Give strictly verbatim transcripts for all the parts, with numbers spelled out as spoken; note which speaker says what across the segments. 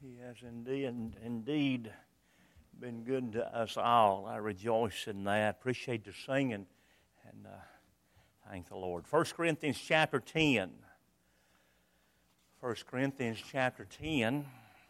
Speaker 1: He has indeed, indeed been good to us all. I rejoice in that. Appreciate the singing, and uh, thank the Lord. First Corinthians chapter ten. First Corinthians chapter ten.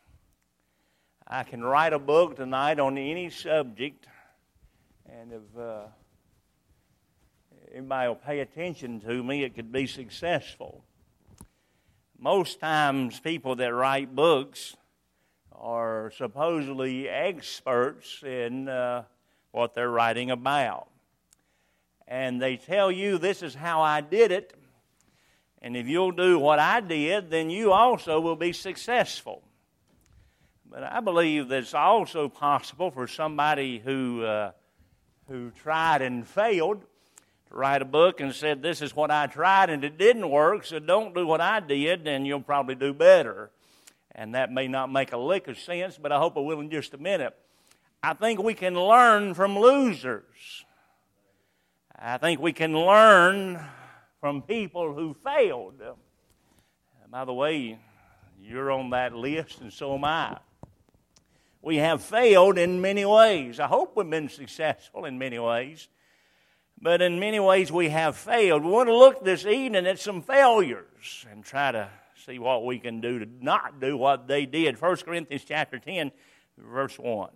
Speaker 1: I can write a book tonight on any subject, and if uh, anybody will pay attention to me, it could be successful. Most times, people that write books are supposedly experts in uh, what they're writing about. And they tell you, this is how I did it, and if you'll do what I did, then you also will be successful. But I believe that it's also possible for somebody who uh, who tried and failed to write a book and said, this is what I tried and it didn't work, so don't do what I did and you'll probably do better. And that may not make a lick of sense, but I hope it will in just a minute. I think we can learn from losers. I think we can learn from people who failed. By the way, you're on that list and so am I. We have failed in many ways. I hope we've been successful in many ways. But in many ways we have failed. We want to look this evening at some failures and try to see what we can do to not do what they did. First Corinthians chapter ten, verse one.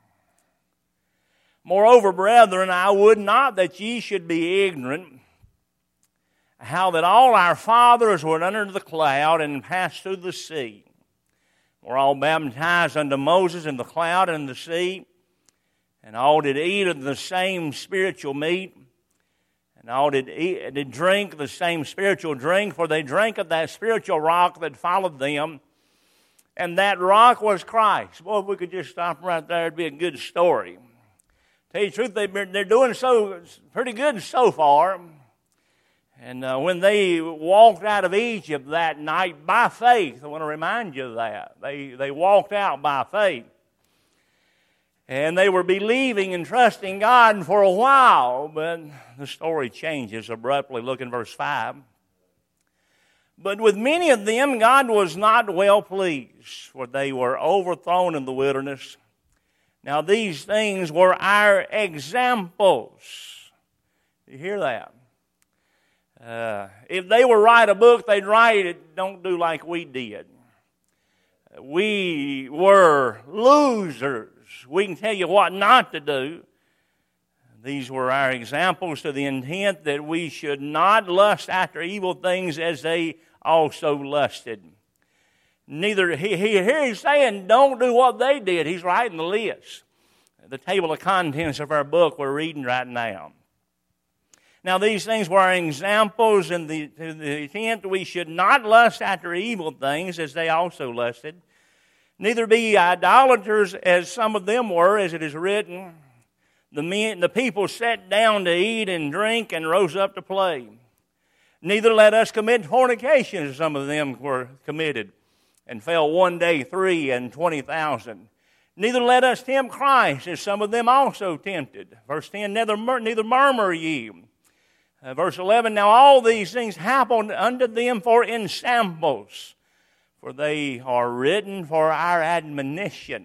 Speaker 1: Moreover, brethren, I would not that ye should be ignorant how that all our fathers were under the cloud and passed through the sea. Were all baptized unto Moses in the cloud and the sea, and all did eat of the same spiritual meat, and all did eat, did drink the same spiritual drink, for they drank of that spiritual rock that followed them, and that rock was Christ. Boy, if we could just stop right there, it'd be a good story. Tell you the truth, they've been, they're doing so pretty good so far. And uh, when they walked out of Egypt that night by faith, I want to remind you of that. They, they walked out by faith. And they were believing and trusting God for a while, but the story changes abruptly. Look in verse five. But with many of them God was not well pleased, for they were overthrown in the wilderness. Now these things were our examples. You hear that? Uh, if they were write a book, they'd write it, don't do like we did. We were losers. We can tell you what not to do. These were our examples to the intent that we should not lust after evil things as they also lusted. Neither, he, he, here he's saying, don't do what they did. He's writing the list. The table of contents of our book we're reading right now. Now these things were our examples in the, to the intent we should not lust after evil things as they also lusted. Neither be idolaters as some of them were, as it is written. The men, the people sat down to eat and drink and rose up to play. Neither let us commit fornication as some of them were committed, and fell one day three and twenty thousand. Neither let us tempt Christ as some of them also tempted. Verse ten, neither, neither murmur ye. Uh, verse eleven, now all these things happened unto them for ensamples, for they are written for our admonition,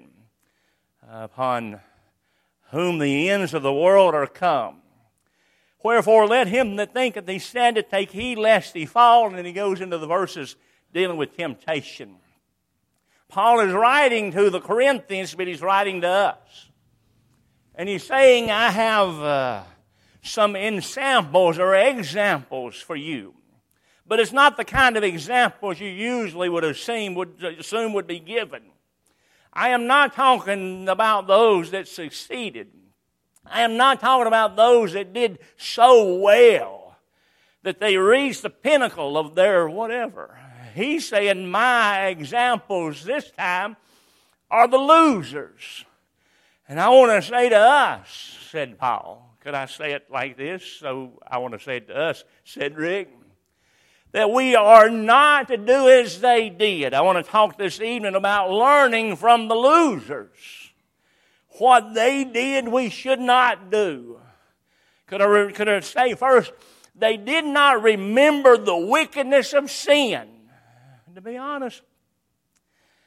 Speaker 1: upon whom the ends of the world are come. Wherefore let him that thinketh he standeth take heed lest he fall. And then he goes into the verses dealing with temptation. Paul is writing to the Corinthians, but he's writing to us. And he's saying, I have uh, some ensamples or examples for you. But it's not the kind of examples you usually would assume would, assume would be given. I am not talking about those that succeeded. I am not talking about those that did so well that they reached the pinnacle of their whatever. He's saying my examples this time are the losers. And I want to say to us, said Paul, could I say it like this? So I want to say it to us, said Rick, that we are not to do as they did. I want to talk this evening about learning from the losers. What they did, we should not do. Could I, could I say first, they did not remember the wickedness of sin. And to be honest,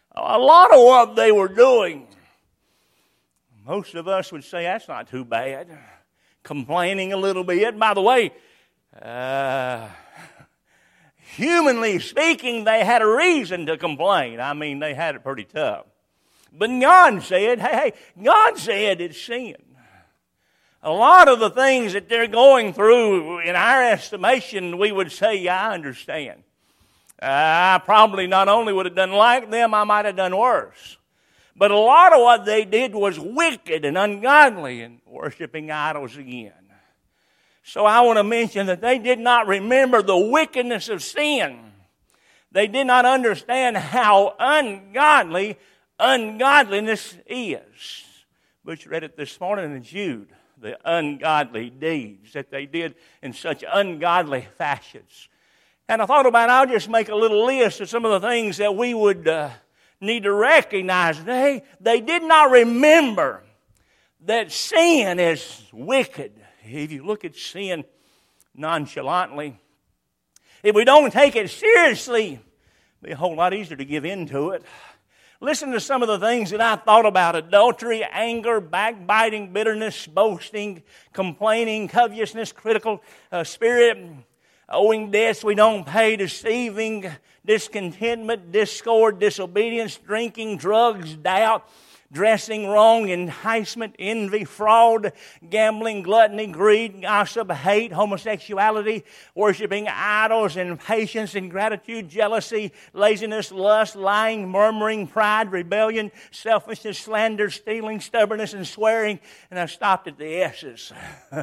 Speaker 1: a lot of what they were doing, most of us would say that's not too bad. Complaining a little bit. By the way, uh, humanly speaking, they had a reason to complain. I mean, they had it pretty tough. But God said, hey, hey, God said it's sin. A lot of the things that they're going through, in our estimation, we would say, yeah, I understand. Uh, I probably not only would have done like them, I might have done worse. But a lot of what they did was wicked and ungodly and worshiping idols again. So I want to mention that they did not remember the wickedness of sin. They did not understand how ungodly ungodliness is. But you read it this morning in Jude, the ungodly deeds that they did in such ungodly fashions. And I thought about, I'll just make a little list of some of the things that we would uh, need to recognize. They, they did not remember that sin is wicked. If you look at sin nonchalantly, if we don't take it seriously, it'll be a whole lot easier to give in to it. Listen to some of the things that I thought about: adultery, anger, backbiting, bitterness, boasting, complaining, covetousness, critical uh, spirit, owing debts we don't pay, deceiving, discontentment, discord, disobedience, drinking, drugs, doubt, dressing wrong, enticement, envy, fraud, gambling, gluttony, greed, gossip, hate, homosexuality, worshiping idols, impatience, ingratitude, jealousy, laziness, lust, lying, murmuring, pride, rebellion, selfishness, slander, stealing, stubbornness, and swearing. And I stopped at the S's.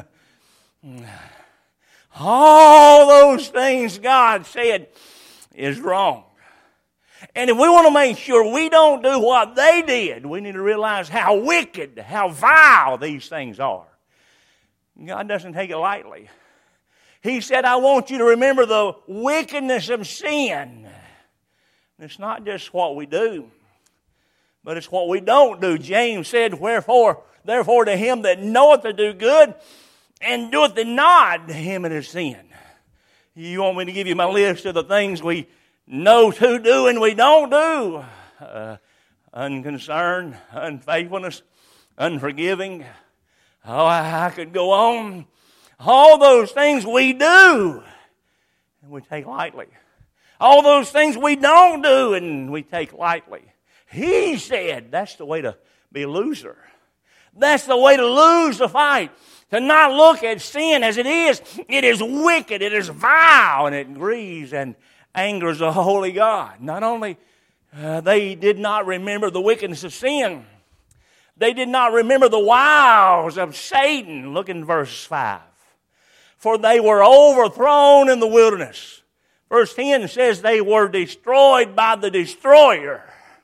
Speaker 1: All those things God said is wrong. And if we want to make sure we don't do what they did, we need to realize how wicked, how vile these things are. God doesn't take it lightly. He said, I want you to remember the wickedness of sin. And it's not just what we do, but it's what we don't do. James said, Wherefore, therefore to him that knoweth to do good and doeth it not, to him it is sin. You want me to give you my list of the things we know to do and we don't do? Uh, unconcern, unfaithfulness, unforgiving. Oh, I, I could go on. All those things we do and we take lightly. All those things we don't do and we take lightly. He said that's the way to be a loser. That's the way to lose the fight. To not look at sin as it is. It is wicked, it is vile, and it grieves and angers the holy God. Not only uh, they did not remember the wickedness of sin, they did not remember the wiles of Satan. Look in verse five. For they were overthrown in the wilderness. Verse ten says they were destroyed by the destroyer.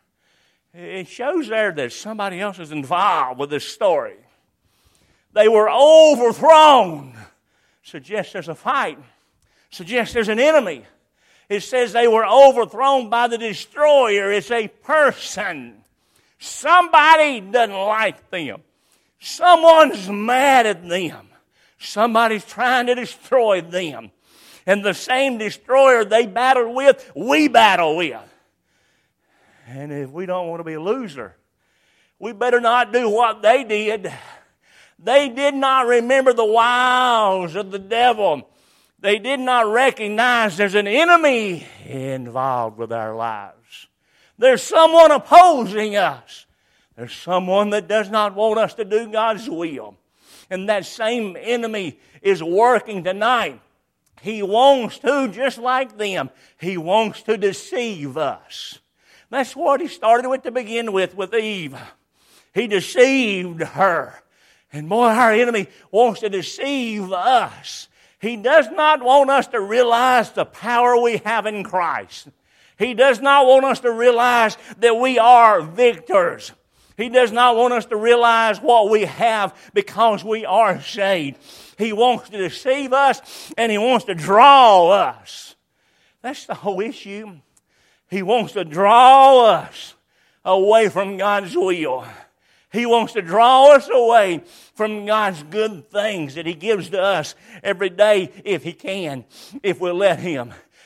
Speaker 1: It shows there that somebody else is involved with this story. They were overthrown. Suggests there's a fight. Suggests there's an enemy. It says they were overthrown by the destroyer. It's a person. Somebody doesn't like them. Someone's mad at them. Somebody's trying to destroy them. And the same destroyer they battled with, we battle with. And if we don't want to be a loser, we better not do what they did. They did not remember the wiles of the devil. They did not recognize there's an enemy involved with our lives. There's someone opposing us. There's someone that does not want us to do God's will. And that same enemy is working tonight. He wants to, just like them, he wants to deceive us. That's what he started with to begin with, with Eve. He deceived her. And boy, our enemy wants to deceive us. He does not want us to realize the power we have in Christ. He does not want us to realize that we are victors. He does not want us to realize what we have because we are saved. He wants to deceive us and he wants to draw us. That's the whole issue. He wants to draw us away from God's will. He wants to draw us away from God's good things that he gives to us every day if he can, if we'll let him.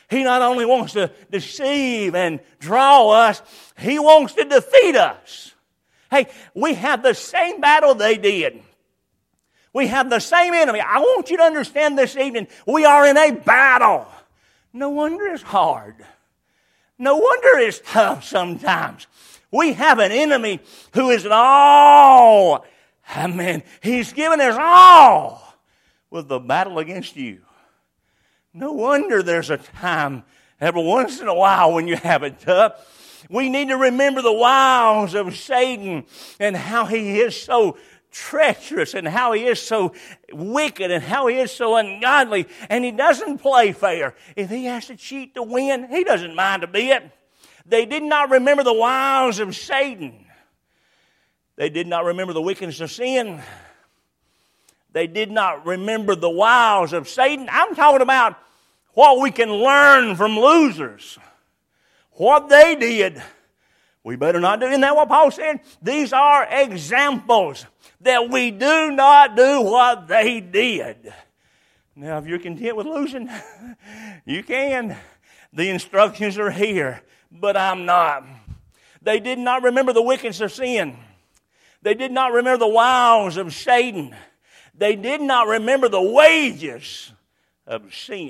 Speaker 1: He not only wants to deceive and draw us, he wants to defeat us. Hey, we have the same battle they did. We have the same enemy. I want you to understand this evening, we are in a battle. No wonder it's hard. No wonder it's tough sometimes. We have an enemy who is all, amen, he's given us all with the battle against you. No wonder there's a time every once in a while when you have it tough. We need to remember the wiles of Satan and how he is so treacherous and how he is so wicked and how he is so ungodly, and he doesn't play fair. If he has to cheat to win, he doesn't mind a bit. They did not remember the wiles of Satan. They did not remember the wickedness of sin. They did not remember the wiles of Satan. I'm talking about what we can learn from losers. What they did, we better not do. Isn't that what Paul said? These are examples that we do not do what they did. Now, if you're content with losing, you can. The instructions are here, but I'm not. They did not remember the wickedness of sin. They did not remember the wiles of Satan. They did not remember the wages of sin.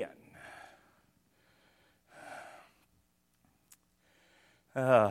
Speaker 1: Uh,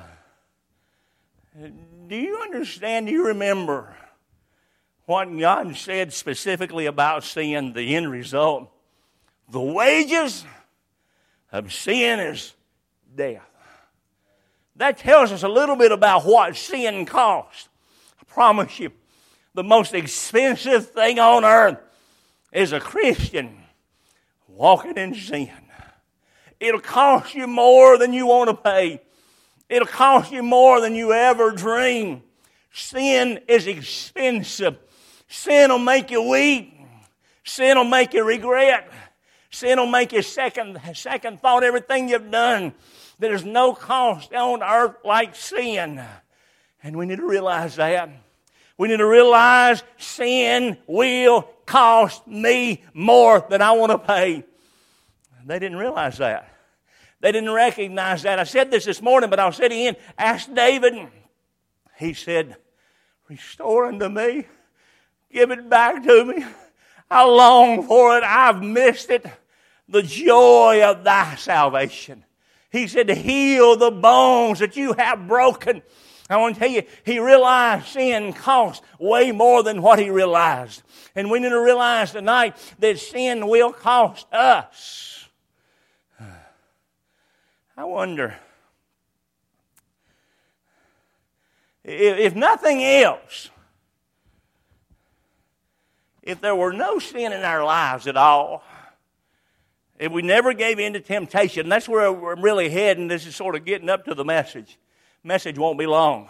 Speaker 1: do you understand? Do you remember what God said specifically about sin, the end result? The wages of sin is death. That tells us a little bit about what sin costs. I promise you, the most expensive thing on earth is a Christian walking in sin. It'll cost you more than you want to pay. It'll cost you more than you ever dream. Sin is expensive. Sin will make you weak. Sin will make you regret. Sin will make you second, second thought everything you've done. There's no cost on earth like sin. And we need to realize that. We need to realize sin will cost me more than I want to pay. They didn't realize that. They didn't recognize that. I said this this morning, but I'll say it again. Ask David. He said, restore unto me. Give it back to me. I long for it. I've missed it. The joy of thy salvation. He said to heal the bones that you have broken. I want to tell you, he realized sin cost way more than what he realized. And we need to realize tonight that sin will cost us. I wonder, if nothing else, if there were no sin in our lives at all, if we never gave in to temptation, that's where we're really heading. This is sort of getting up to the message. Message won't be long.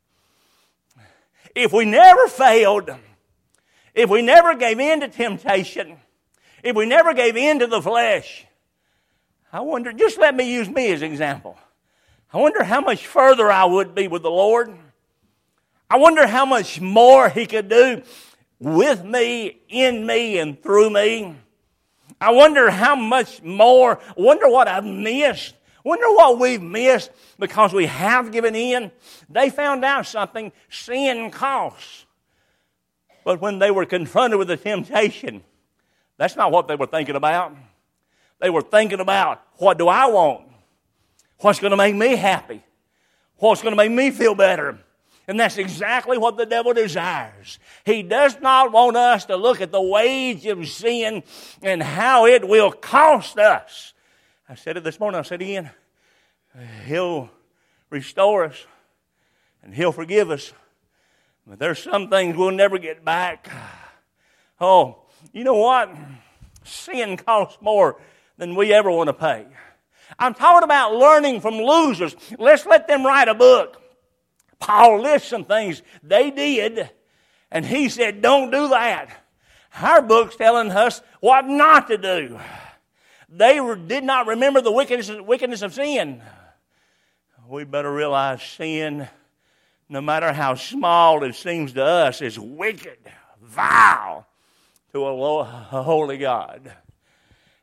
Speaker 1: If we never failed, if we never gave in to temptation, if we never gave in to the flesh, I wonder, just let me use me as an example. I wonder how much further I would be with the Lord. I wonder how much more He could do with me, in me, and through me. I wonder how much more, I wonder what I've missed. I wonder what we've missed because we have given in. They found out something, sin costs. But when they were confronted with the temptation, that's not what they were thinking about. They were thinking about, what do I want? What's going to make me happy? What's going to make me feel better? And that's exactly what the devil desires. He does not want us to look at the wage of sin and how it will cost us. I said it this morning, I said it again. He'll restore us and He'll forgive us. But there's some things we'll never get back. Oh, you know what? Sin costs more than we ever want to pay. I'm talking about learning from losers. Let's let them write a book. Paul lists some things they did, and he said, don't do that. Our book's telling us what not to do. They were, did not remember the wickedness, wickedness of sin. We better realize sin, no matter how small it seems to us, is wicked, vile to a holy God.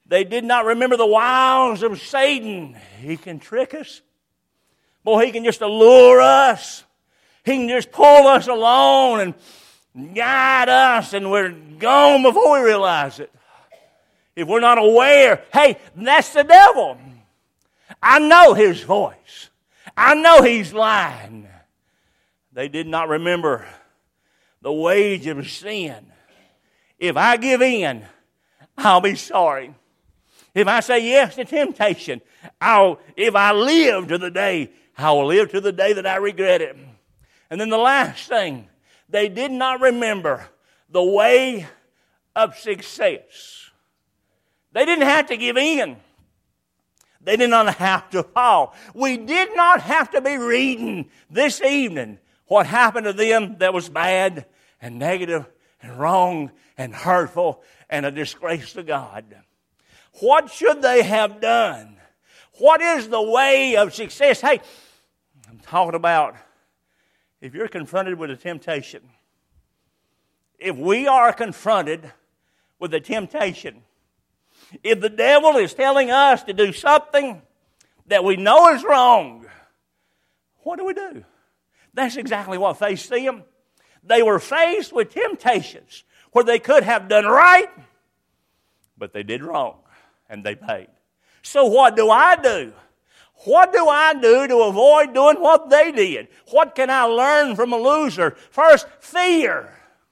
Speaker 1: They did not remember the wiles of Satan. He can trick us. Boy, he can just allure us. He can just pull us along and guide us, and we're gone before we realize it. If we're not aware, hey, that's the devil. I know his voice. I know he's lying. They did not remember the wage of sin. If I give in, I'll be sorry. If I say yes to temptation, I'll, if I live to the day, I will live to the day that I regret it. And then the last thing, they did not remember the way of success. They didn't have to give in. They did not have to fall. We did not have to be reading this evening what happened to them that was bad and negative and wrong and hurtful and a disgrace to God. What should they have done? What is the way of success? Hey, I'm talking about if you're confronted with a temptation, if we are confronted with a temptation, if the devil is telling us to do something that we know is wrong, what do we do? That's exactly what faced them. They were faced with temptations where they could have done right, but they did wrong, and they paid. So what do I do? What do I do to avoid doing what they did? What can I learn from a loser? First, fear.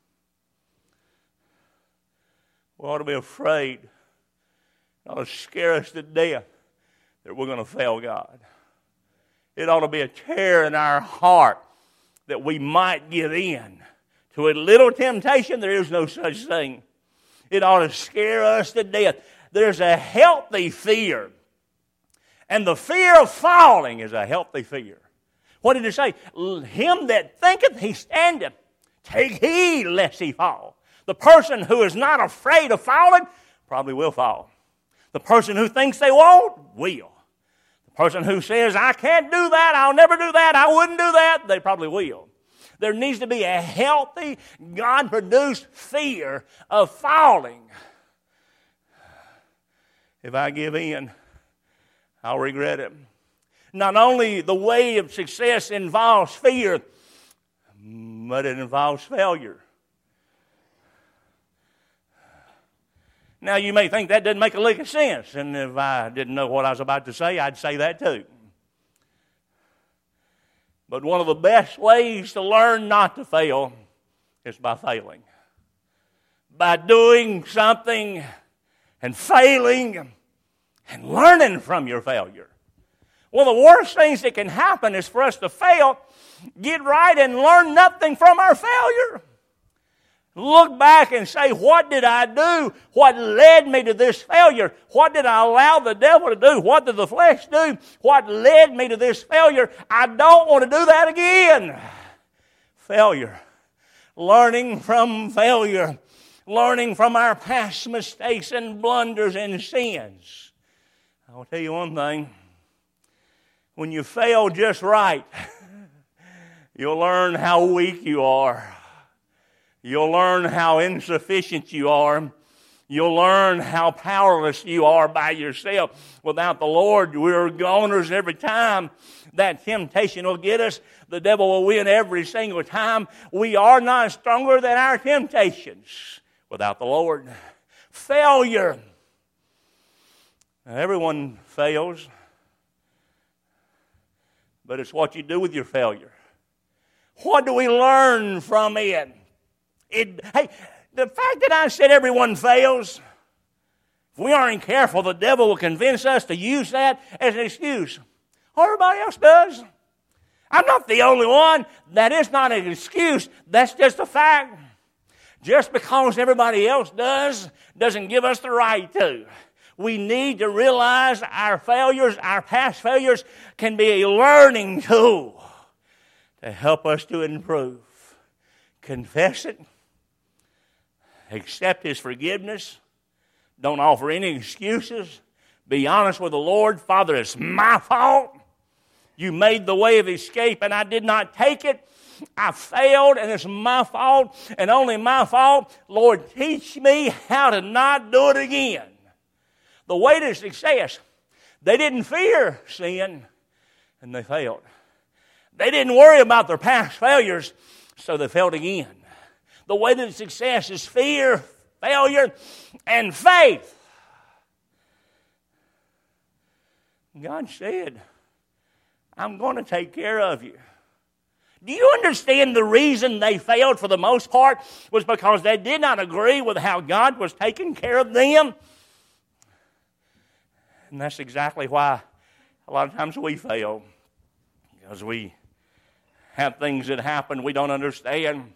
Speaker 1: We ought to be afraid. It ought to scare us to death that we're going to fail God. It ought to be a tear in our heart that we might give in to a little temptation. There is no such thing. It ought to scare us to death. There's a healthy fear. And the fear of falling is a healthy fear. What did it say? Him that thinketh he standeth, take heed lest he fall. The person who is not afraid of falling probably will fall. The person who thinks they won't, will. The person who says, I can't do that, I'll never do that, I wouldn't do that, they probably will. There needs to be a healthy, God-produced fear of falling. If I give in, I'll regret it. Not only the way of success involves fear, but it involves failure. Now, you may think that doesn't make a lick of sense, and if I didn't know what I was about to say, I'd say that too. But one of the best ways to learn not to fail is by failing. By doing something and failing and learning from your failure. One of the worst things that can happen is for us to fail, get right, and learn nothing from our failure. Look back and say, what did I do? What led me to this failure? What did I allow the devil to do? What did the flesh do? What led me to this failure? I don't want to do that again. Failure. Learning from failure. Learning from our past mistakes and blunders and sins. I'll tell you one thing. When you fail just right, you'll learn how weak you are. You'll learn how insufficient you are. You'll learn how powerless you are by yourself. Without the Lord, we're goners every time. That temptation will get us. The devil will win every single time. We are not stronger than our temptations without the Lord. Failure. Now, everyone fails, but it's what you do with your failure. What do we learn from it? It, hey, the fact that I said everyone fails, if we aren't careful, the devil will convince us to use that as an excuse. Everybody else does. I'm not the only one. That is not an excuse. That's just a fact. Just because everybody else does doesn't give us the right to. We need to realize our failures, our past failures, can be a learning tool to help us to improve. Confess it. Accept His forgiveness. Don't offer any excuses. Be honest with the Lord. Father, it's my fault. You made the way of escape and I did not take it. I failed and it's my fault and only my fault. Lord, teach me how to not do it again. the way to success. They didn't fear sin, and they failed. They didn't worry about their past failures, so they failed again. The way to success is fear, failure, and faith. God said, I'm going to take care of you. Do you understand the reason they failed for the most part was because they did not agree with how God was taking care of them? And that's exactly why a lot of times we fail. Because we have things that happen we don't understand.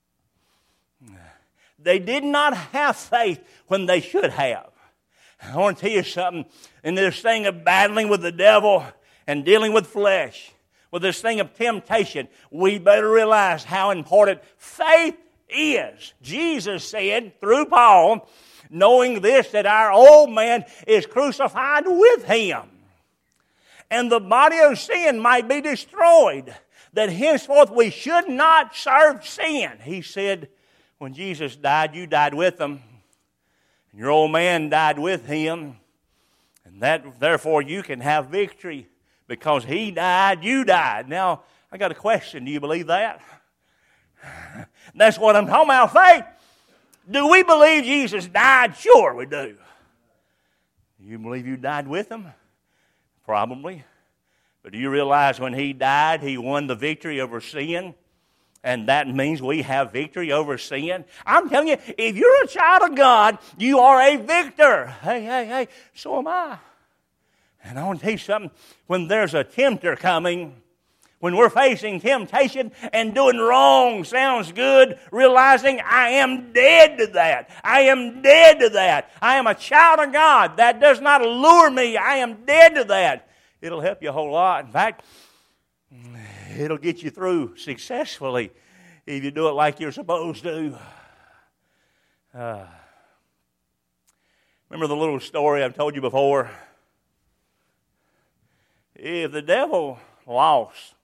Speaker 1: They did not have faith when they should have. I want to tell you something. In this thing of battling with the devil and dealing with flesh, with this thing of temptation, we better realize how important faith is. Jesus said through Paul, knowing this, that our old man is crucified with him, and the body of sin might be destroyed, that henceforth we should not serve sin. He said, when Jesus died, you died with him, and your old man died with him, and that therefore you can have victory. Because he died, you died. Now, I got a question. Do you believe that? That's what I'm talking about, faith. Do we believe Jesus died? Sure we do. Do you believe you died with him? Probably. But do you realize when he died, he won the victory over sin? And that means we have victory over sin. I'm telling you, if you're a child of God, you are a victor. Hey, hey, hey, so am I. And I want to tell you something. When there's a tempter coming, when we're facing temptation and doing wrong sounds good, realizing I am dead to that. I am dead to that. I am a child of God. That does not allure me. I am dead to that. It'll help you a whole lot. In fact, it'll get you through successfully if you do it like you're supposed to. Uh, remember the little story I've told you before? If the devil lost,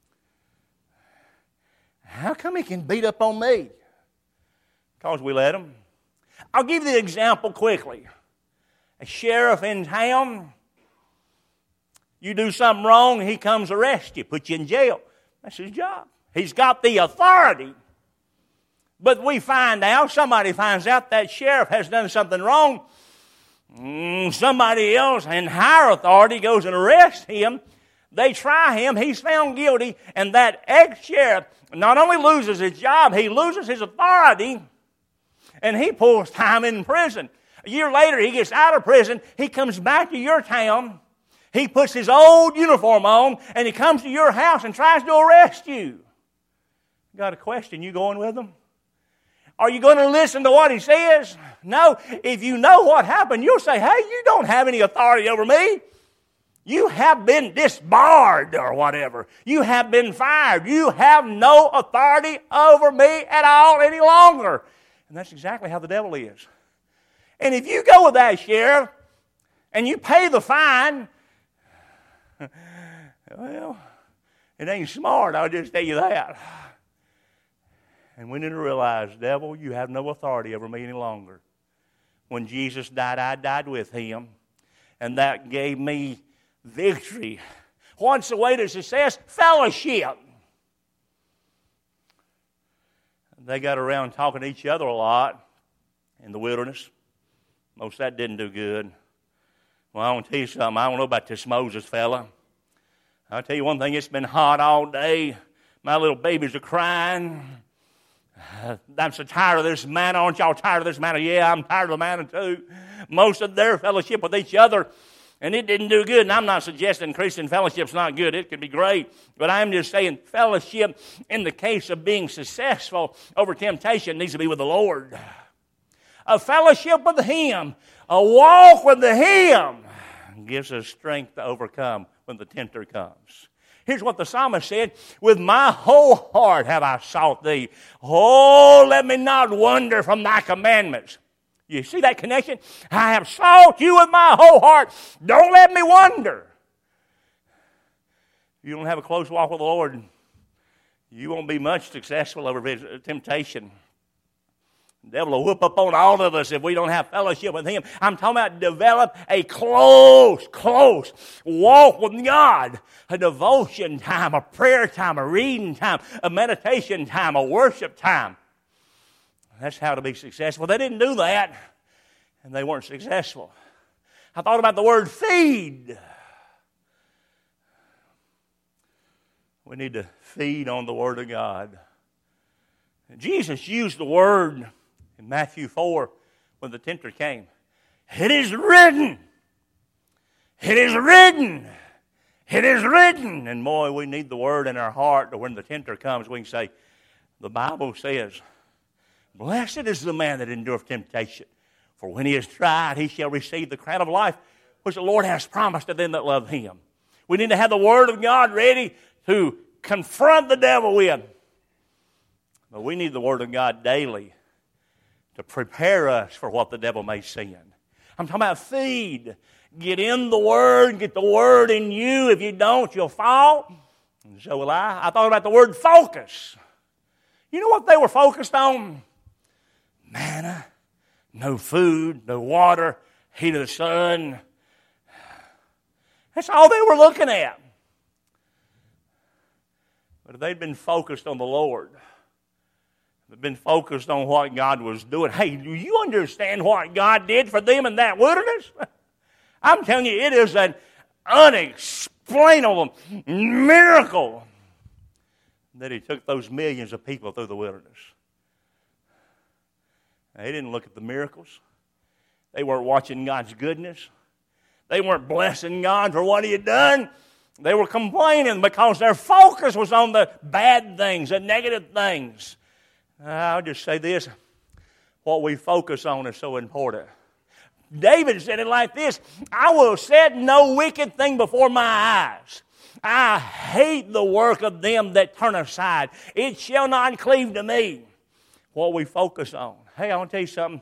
Speaker 1: how come he can beat up on me? Because we let him. I'll give you the example quickly. A sheriff in town, you do something wrong, he comes arrest you, put you in jail. That's his job. He's got the authority. But we find out, somebody finds out that sheriff has done something wrong. Mm, somebody else in higher authority goes and arrests him. They try him. He's found guilty. And that ex-sheriff not only loses his job, he loses his authority. And he pulls time in prison. A year later, he gets out of prison. He comes back to your town. He puts his old uniform on. And he comes to your house and tries to arrest you. Got a question. You going with him? Are you going to listen to what he says? No. If you know what happened, you'll say, hey, you don't have any authority over me. You have been disbarred or whatever. You have been fired. You have no authority over me at all any longer. And that's exactly how the devil is. And if you go with that sheriff and you pay the fine, well, it ain't smart, I'll just tell you that. And we need to realize, devil, you have no authority over me any longer. When Jesus died, I died with him. And that gave me victory. What's the way to success? Fellowship. They got around talking to each other a lot in the wilderness. Most of that didn't do good. Well, I want to tell you something. I don't know about this Moses fella. I'll tell you one thing. It's been hot all day. My little babies are crying. I'm so tired of this manna. Aren't y'all tired of this manna? Yeah, I'm tired of the manna too. Most of their fellowship with each other, and it didn't do good. And I'm not suggesting Christian fellowship's not good. It could be great. But I'm just saying fellowship in the case of being successful over temptation needs to be with the Lord. A fellowship with Him, a walk with Him gives us strength to overcome when the tempter comes. Here's what the psalmist said, with my whole heart have I sought thee. Oh, let me not wander from thy commandments. You see that connection? I have sought you with my whole heart. Don't let me wander. If you don't have a close walk with the Lord, you won't be much successful over temptation. The devil will whoop up on all of us if we don't have fellowship with him. I'm talking about develop a close, close walk with God. A devotion time, a prayer time, a reading time, a meditation time, a worship time. That's how to be successful. They didn't do that, and they weren't successful. I thought about the word feed. We need to feed on the Word of God. Jesus used the word in Matthew four when the tempter came. It is written. It is written. It is written. And boy, we need the word in our heart to when the tempter comes, we can say, the Bible says, blessed is the man that endureth temptation. For when he is tried, he shall receive the crown of life, which the Lord has promised to them that love him. We need to have the Word of God ready to confront the devil with. But we need the Word of God daily to prepare us for what the devil may send. I'm talking about feed. Get in the Word. Get the Word in you. If you don't, you'll fall. And so will I. I thought about the word focus. You know what they were focused on? Manna. No food, no water, heat of the sun. That's all they were looking at. But if they'd been focused on the Lord, they'd been focused on what God was doing. Hey, do you understand what God did for them in that wilderness? I'm telling you, it is an unexplainable miracle that He took those millions of people through the wilderness. They didn't look at the miracles. They weren't watching God's goodness. They weren't blessing God for what He had done. They were complaining because their focus was on the bad things, the negative things. I'll just say this. What we focus on is so important. David said it like this, I will set no wicked thing before my eyes. I hate the work of them that turn aside. It shall not cleave to me. What we focus on. Hey, I want to tell you something.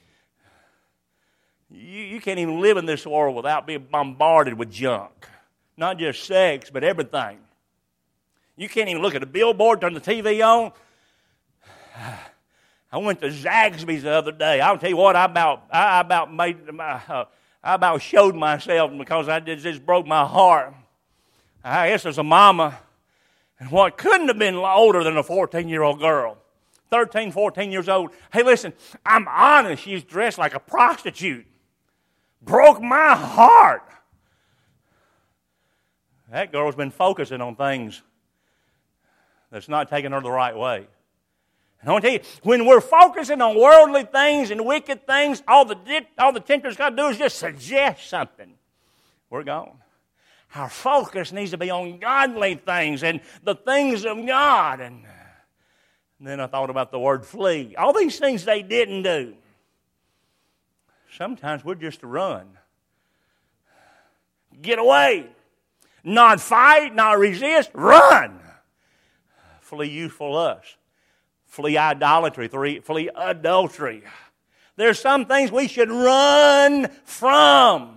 Speaker 1: You, you can't even live in this world without being bombarded with junk. Not just sex, but everything. You can't even look at a billboard, turn the T V on. I went to Zaxby's the other day. I'll tell you what, I about, I about made, my, uh, I about showed myself because I just, just broke my heart. I guess there's a mama, and what couldn't have been older than a fourteen-year-old girl. thirteen, fourteen years old. Hey, listen, I'm honest. She's dressed like a prostitute. Broke my heart. That girl's been focusing on things that's not taking her the right way. And I want to tell you, when we're focusing on worldly things and wicked things, all the, all the tempter's got to do is just suggest something. We're gone. Our focus needs to be on godly things and the things of God. And And then I thought about the word flee. All these things they didn't do. Sometimes we're just to run. Get away. Not fight, not resist, run. Flee youthful lust. Flee idolatry, flee adultery. There's some things we should run from.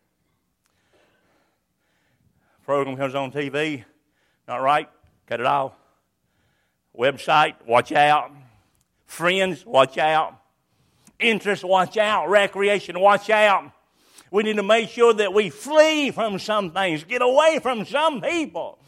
Speaker 1: Program comes on T V, not right, cut it off. Website, watch out. Friends, watch out. Interest, watch out. Recreation, watch out. We need to make sure that we flee from some things, get away from some people.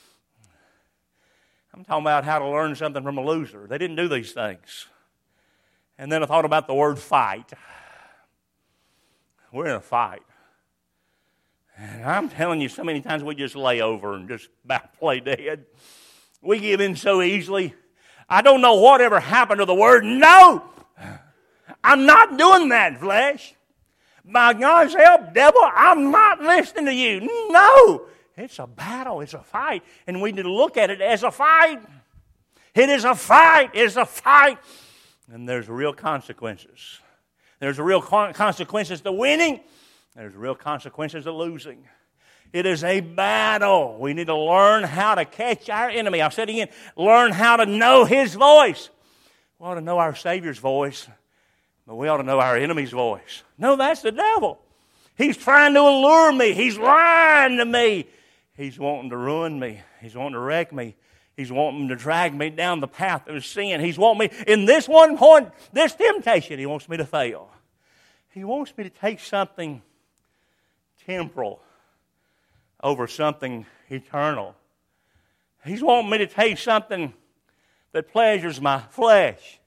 Speaker 1: I'm talking about how to learn something from a loser. They didn't do these things. And then I thought about the word fight. We're in a fight. And I'm telling you, so many times we just lay over and just about play dead. We give in so easily. I don't know whatever happened to the word no. I'm not doing that, flesh. By God's help, devil, I'm not listening to you. No. It's a battle. It's a fight. And we need to look at it as a fight. It is a fight. It's a fight. And there's real consequences. There's real consequences to winning. There's real consequences to losing. It is a battle. We need to learn how to catch our enemy. I've said again, learn how to know His voice. We ought to know our Savior's voice, but we ought to know our enemy's voice. No, that's the devil. He's trying to allure me. He's lying to me. He's wanting to ruin me. He's wanting to wreck me. He's wanting to drag me down the path of sin. He's wanting me, in this one point, this temptation, he wants me to fail. He wants me to take something temporal over something eternal. He's wanting me to take something that pleasures my flesh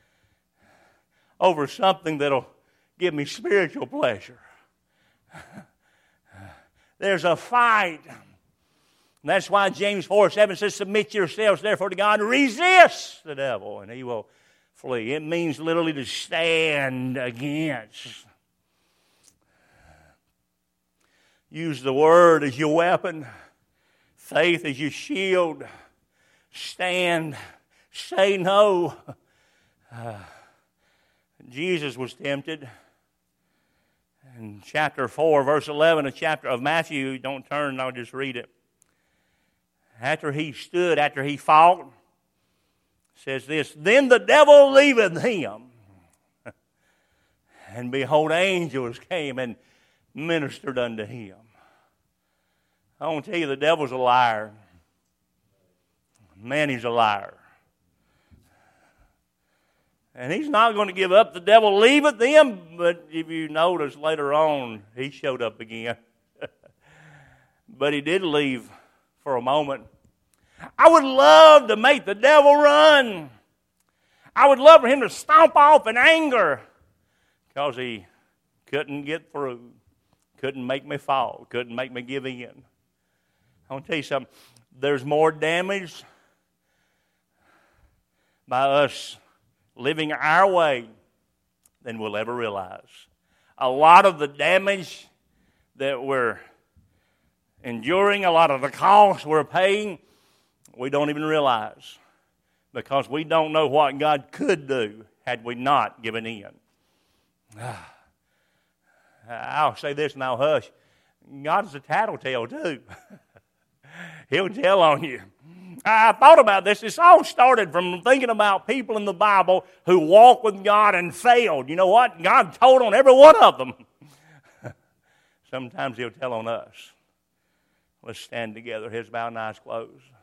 Speaker 1: over something that'll give me spiritual pleasure. There's a fight. And that's why James four seven says, submit yourselves therefore to God, resist the devil, and he will flee. It means literally to stand against. Use the Word as your weapon, faith as your shield. Stand, say no. Uh, Jesus was tempted. In chapter four, verse eleven, a chapter of Matthew, don't turn, I'll just read it. After he stood, after he fought, says this, then the devil leaveth him. And behold, angels came and ministered unto him. I want to tell you, the devil's a liar. Man, he's a liar. And he's not going to give up. The devil leaveth them, but if you notice later on, he showed up again. But he did leave for a moment. I would love to make the devil run. I would love for him to stomp off in anger because he couldn't get through, couldn't make me fall, couldn't make me give in. I want to tell you something. There's more damage by us living our way than we'll ever realize. A lot of the damage that we're enduring, a lot of the costs we're paying, we don't even realize because we don't know what God could do had we not given in. I'll say this and I'll hush. God's a tattletale too. He'll tell on you. I thought about this. This all started from thinking about people in the Bible who walked with God and failed. You know what? God told on every one of them. Sometimes he'll tell on us. Let's stand together, heads bowed and eyes closed.